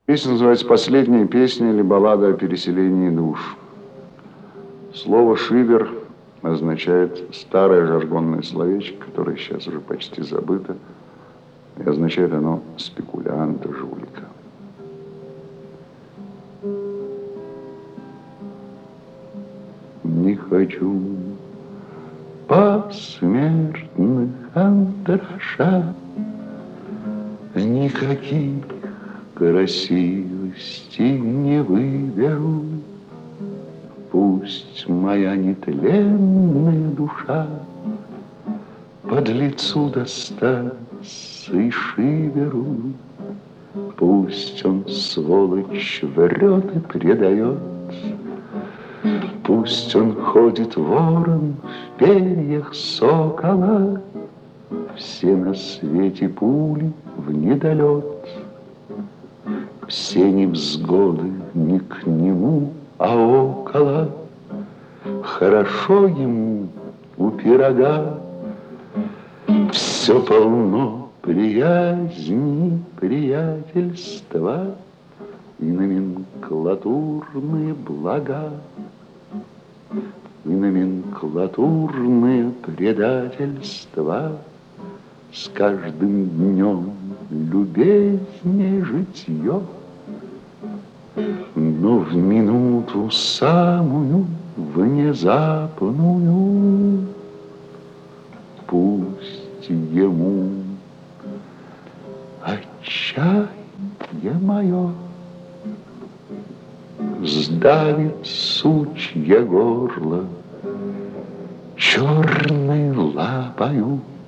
Песня называется «Последняя песня» или «Баллада о переселении душ». Слово «шибер» означает старое жаргонное словечко, которое сейчас уже почти забыто, и означает оно спекулянта, жулика. Не хочу посмертных андраша, никаких красивостей не выберу. Пусть моя нетленная душа подлецу достаться и шиберу. Пусть он, сволочь, врет и предает. Пусть он ходит ворон в перьях сокола. Все на свете пули в недолет. Все невзгоды не к нему, а около. Хорошо ему у пирога. Все полно приязни, приятельства и номенклатурные блага. И номенклатурные предательства с каждым днем любезнее житье. Но в минуту самую внезапную пусть ему отчаяние мое сдавит сучье горло черной лапою.